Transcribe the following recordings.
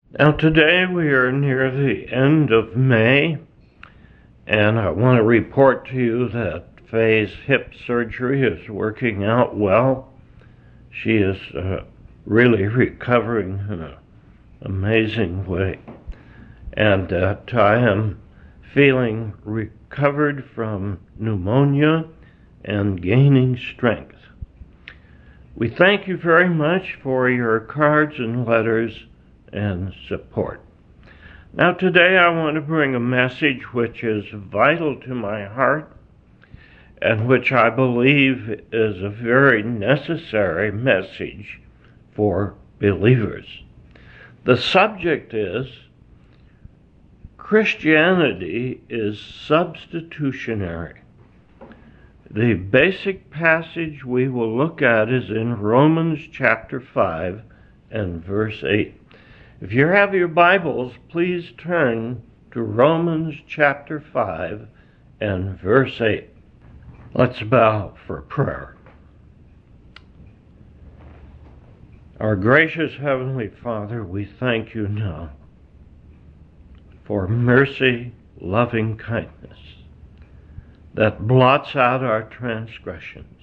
Now today we are near the end of May, and I want to report to you that Faye's hip surgery is working out well. She is really recovering in an amazing way, and that I am feeling recovered from pneumonia and gaining strength. We thank you very much for your cards and letters and support. Now today I want to bring a message which is vital to my heart and which I believe is a very necessary message for believers. The subject is Christianity is substitutionary. The basic passage we will look at is in Romans chapter 5 and verse 8. If you have your Bibles, please turn to Romans chapter 5 and verse 8. Let's bow for prayer. Our gracious Heavenly Father, we thank you now for mercy, loving kindness that blots out our transgressions,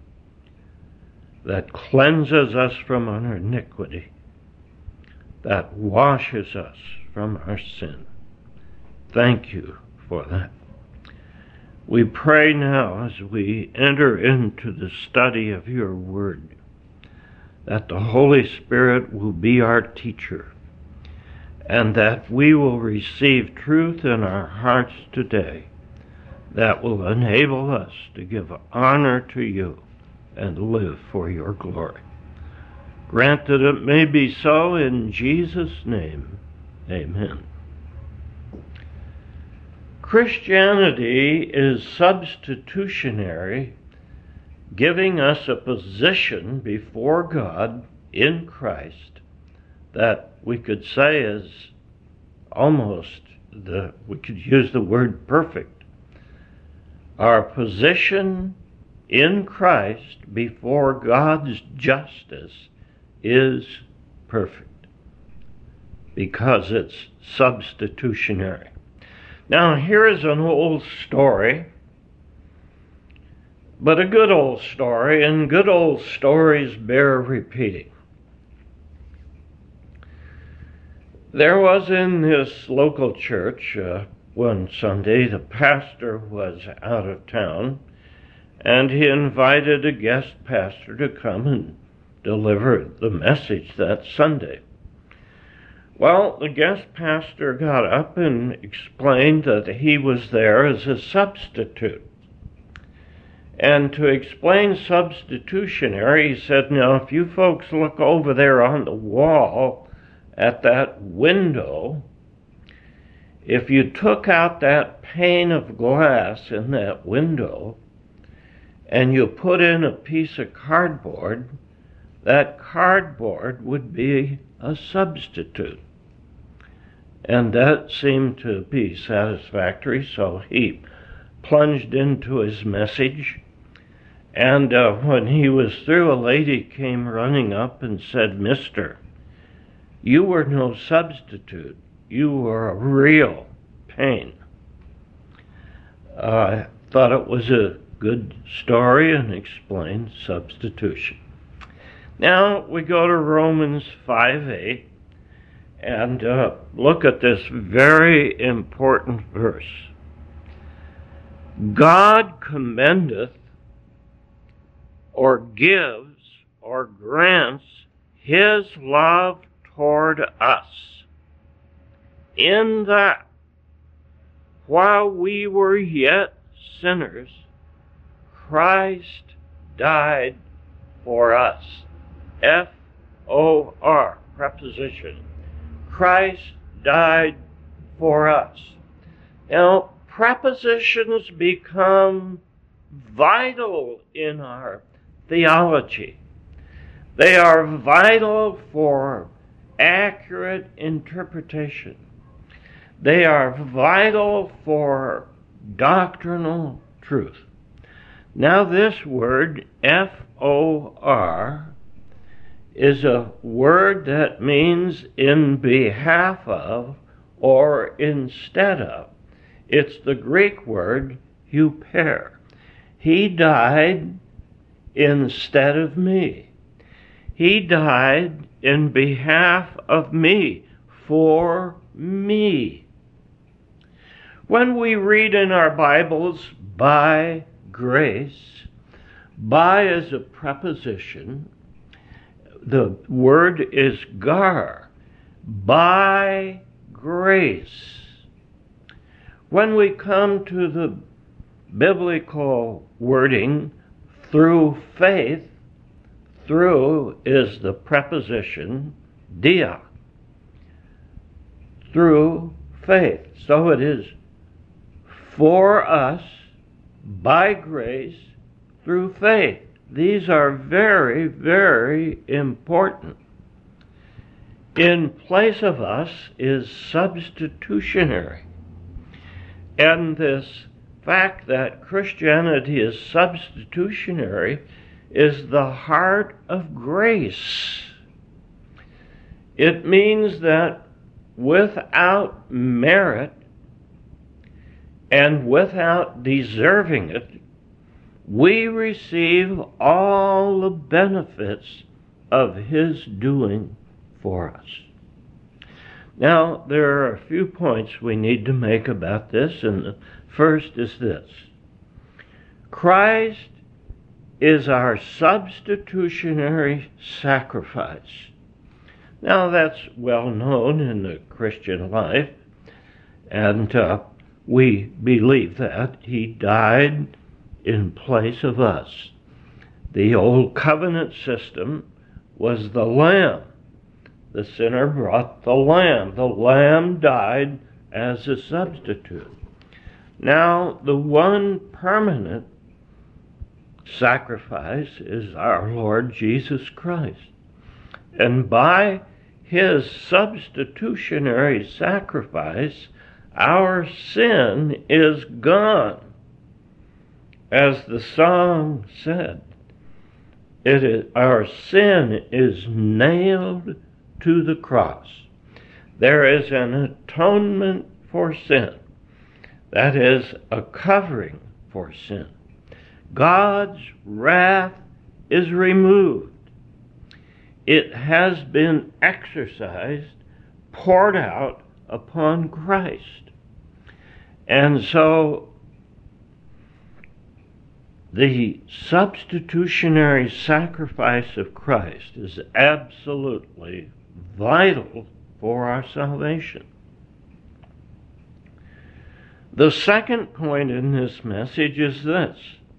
that cleanses us from our iniquity, that washes us from our sin. Thank you for that. We pray now as we enter into the study of your word that the Holy Spirit will be our teacher and that we will receive truth in our hearts today that will enable us to give honor to you and live for your glory. Grant that it may be so in Jesus' name. Amen. Christianity is substitutionary, giving us a position before God in Christ that we could say is we could use the word perfect. Our position in Christ before God's justice is perfect because it's substitutionary. Now, here is an old story, but a good old story, and good old stories bear repeating. There was in this local church one Sunday, the pastor was out of town, and he invited a guest pastor to come and deliver the message that Sunday. Well, the guest pastor got up and explained that he was there as a substitute. And to explain substitutionary, he said, now if you folks look over there on the wall at that window, if you took out that pane of glass in that window and you put in a piece of cardboard, that cardboard would be a substitute. And that seemed to be satisfactory, so he plunged into his message. And when he was through, a lady came running up and said, "Mister, you were no substitute. You were a real pain." I thought it was a good story and explained substitution. Now we go to Romans 5:8 and look at this very important verse. God commendeth or gives or grants his love toward us in that while we were yet sinners, Christ died for us. F-O-R, preposition. Christ died for us. Now, prepositions become vital in our theology. They are vital for accurate interpretation. They are vital for doctrinal truth. Now, this word, F-O-R, is a word that means in behalf of or instead of. It's the Greek word huper. He died instead of me. He died in behalf of me, for me. When we read in our Bibles, by grace, by is a preposition. The word is gar, by grace. When we come to the biblical wording, through faith, through is the preposition dia. Through faith. So it is for us, by grace, through faith. These are very, very important. In place of us is substitutionary. And this fact that Christianity is substitutionary is the heart of grace. It means that without merit and without deserving it, we receive all the benefits of His doing for us. Now, there are a few points we need to make about this, and the first is this. Christ is our substitutionary sacrifice. Now, that's well known in the Christian life, and we believe that He died in place of us. The old covenant system was the lamb. The sinner brought the lamb. The lamb died as a substitute. Now, the one permanent sacrifice is our Lord Jesus Christ. And by His substitutionary sacrifice, our sin is gone. As the song said, our sin is nailed to the cross. There is an atonement for sin. That is a covering for sin. God's wrath is removed. It has been exercised, poured out upon Christ. And so the substitutionary sacrifice of Christ is absolutely vital for our salvation. The second point in this message is this: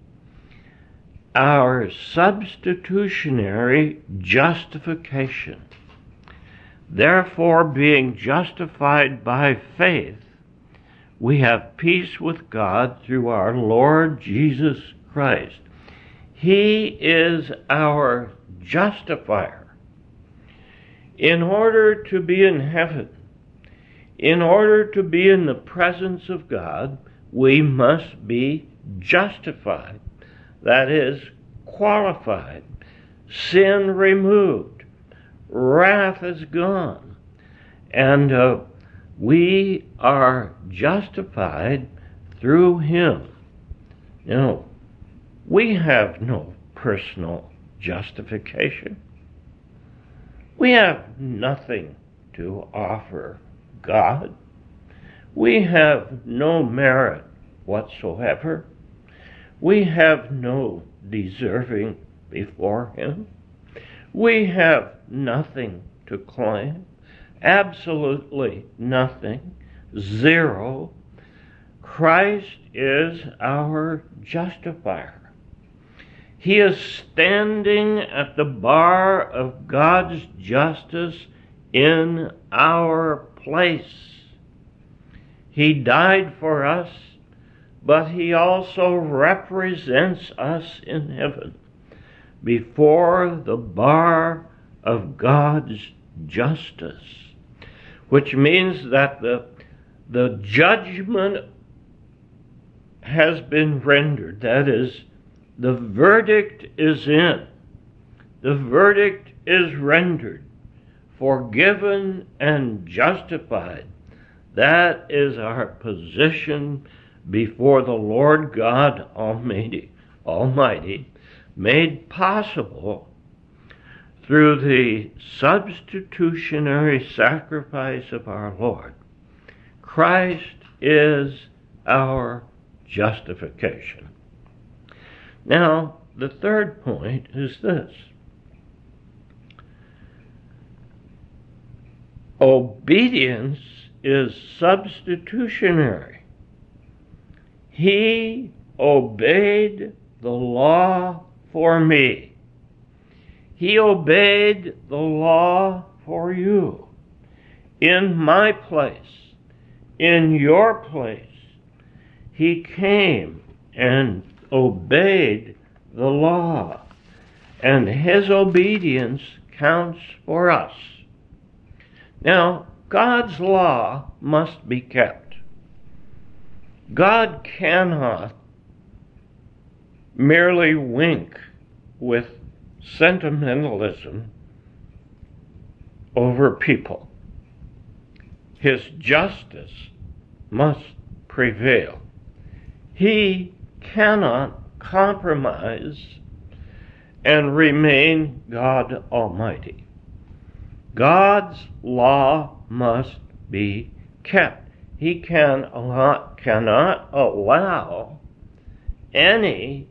our substitutionary justification. Therefore, being justified by faith, we have peace with God through our Lord Jesus Christ. He is our justifier. In order to be in heaven, in order to be in the presence of God, we must be justified. That is, qualified. Sin removed. Wrath is gone. And we are justified through Him. Now, we have no personal justification. We have nothing to offer God. We have no merit whatsoever. We have no deserving before Him. We have nothing to claim. Absolutely nothing. Zero. Christ is our justifier. He is standing at the bar of God's justice in our place. He died for us, but He also represents us in heaven before the bar of God's justice, which means that the judgment has been rendered. That is, the verdict is in. The verdict is rendered, forgiven and justified. That is our position before the Lord God Almighty, made possible through the substitutionary sacrifice of our Lord. Christ is our justification. Now, the third point is this. Obedience is substitutionary. He obeyed the law for me. He obeyed the law for you. In my place, in your place, he came and obeyed the law, and his obedience counts for us. Now, God's law must be kept. God cannot merely wink with sentimentalism over people. His justice must prevail. He cannot compromise and remain God Almighty. God's law must be kept. He cannot allow any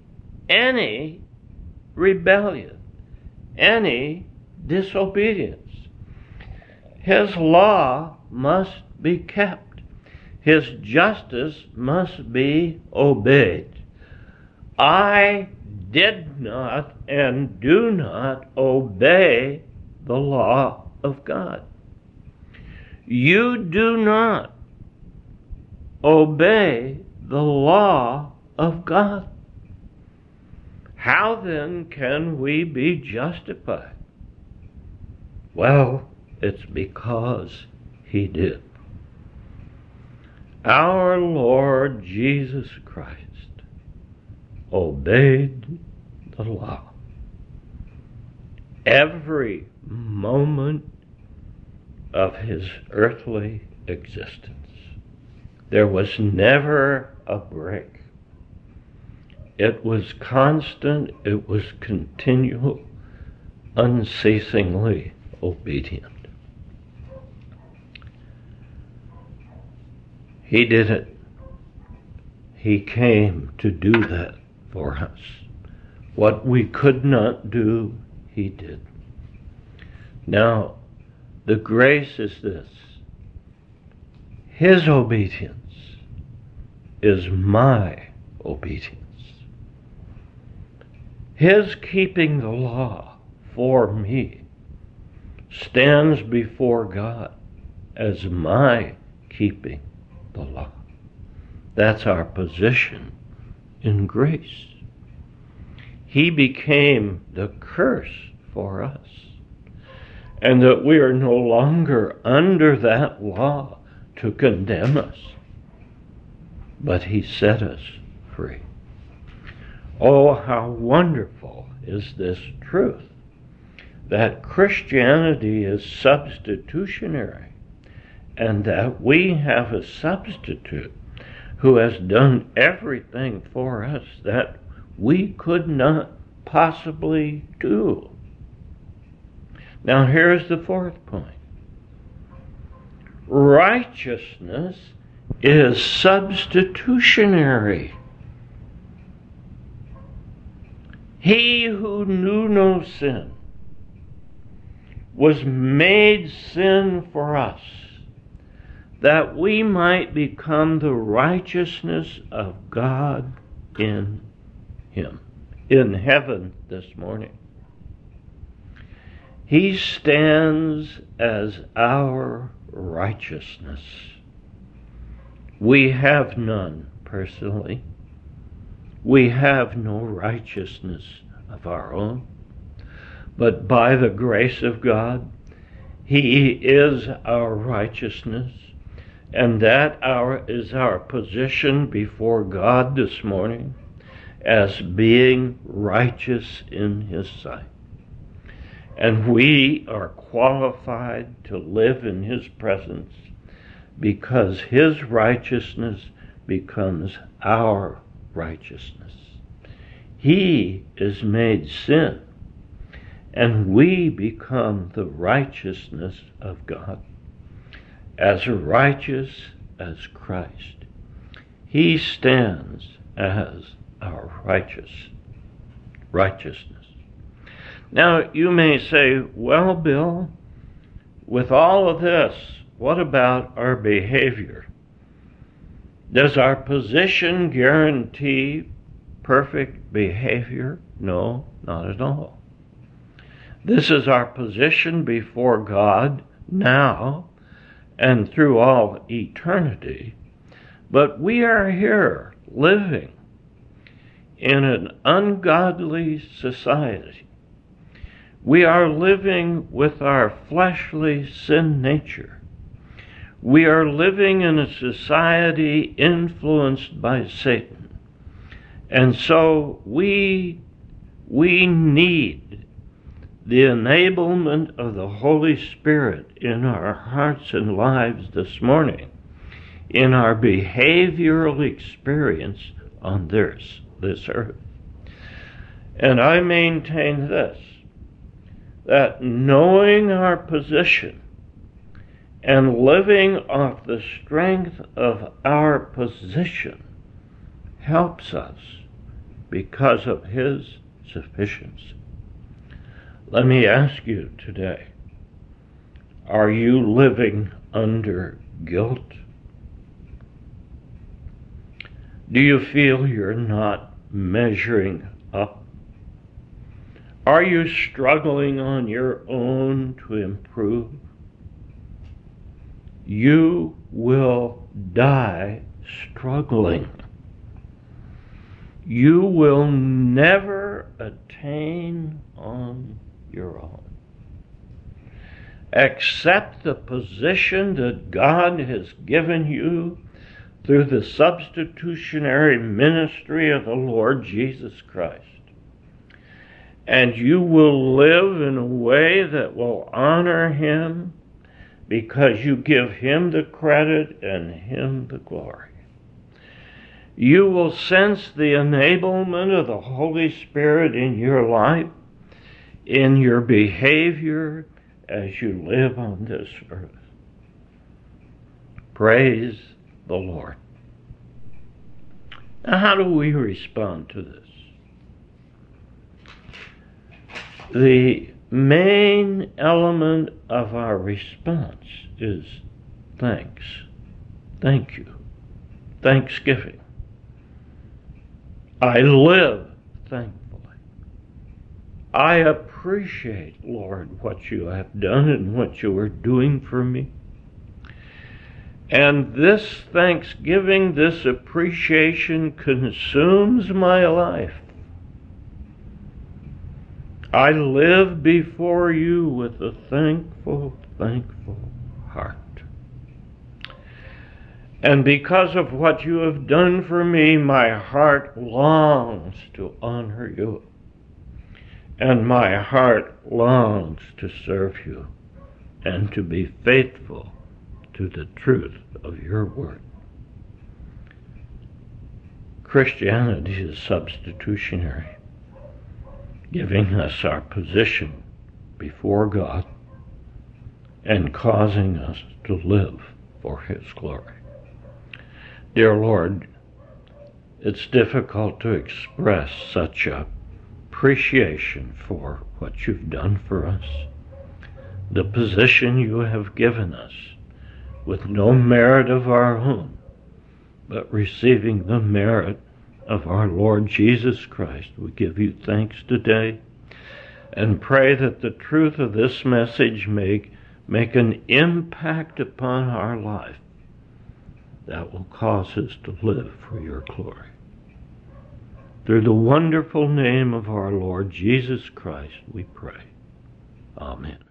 rebellion, any disobedience. His law must be kept. His justice must be obeyed. I did not and do not obey the law of God. You do not obey the law of God. How then can we be justified? Well, it's because he did. Our Lord Jesus Christ obeyed the law. Every moment of his earthly existence. There was never a break. It was constant, it was continual, unceasingly obedient. He did it. He came to do that for us. What we could not do, he did. Now, the grace is this. His obedience is my obedience. His keeping the law for me stands before God as my keeping the law. That's our position in grace. He became the curse for us, and that we are no longer under that law to condemn us, but he set us free. Oh, how wonderful is this truth, that Christianity is substitutionary, and that we have a substitute who has done everything for us that we could not possibly do. Now here's the fourth point. Righteousness is substitutionary. He who knew no sin was made sin for us, that we might become the righteousness of God in him. In heaven this morning, he stands as our righteousness. We have none personally. We have no righteousness of our own. But by the grace of God, he is our righteousness, and that is our position before God this morning, as being righteous in his sight. And we are qualified to live in His presence because His righteousness becomes our righteousness. He is made sin, and we become the righteousness of God. As righteous as Christ, He stands as our righteousness. Now, you may say, well, Bill, with all of this, what about our behavior? Does our position guarantee perfect behavior? No, not at all. This is our position before God now and through all eternity. But we are here living in an ungodly society. We are living with our fleshly sin nature. We are living in a society influenced by Satan. And so we need the enablement of the Holy Spirit in our hearts and lives this morning, in our behavioral experience on this earth. And I maintain this, that knowing our position and living off the strength of our position helps us because of His sufficiency. Let me ask you today, are you living under guilt? Do you feel you're not measuring up? Are you struggling on your own to improve? You will die struggling. You will never attain on your own. Accept the position that God has given you through the substitutionary ministry of the Lord Jesus Christ. And you will live in a way that will honor Him because you give Him the credit and Him the glory. You will sense the enablement of the Holy Spirit in your life, in your behavior as you live on this earth. Praise the Lord. Now, how do we respond to this? The main element of our response is thanks. Thank you. Thanksgiving. I live thankfully. I appreciate, Lord, what you have done and what you are doing for me. And this thanksgiving, this appreciation consumes my life. I live before you with a thankful heart. And because of what you have done for me, my heart longs to honor you. And my heart longs to serve you and to be faithful to the truth of your word. Christianity is substitutionary, giving us our position before God and causing us to live for His glory. Dear Lord, it's difficult to express such appreciation for what you've done for us, the position you have given us with no merit of our own, but receiving the merit of our Lord Jesus Christ. We give you thanks today and pray that the truth of this message make an impact upon our life that will cause us to live for your glory. Through the wonderful name of our Lord Jesus Christ, we pray. Amen.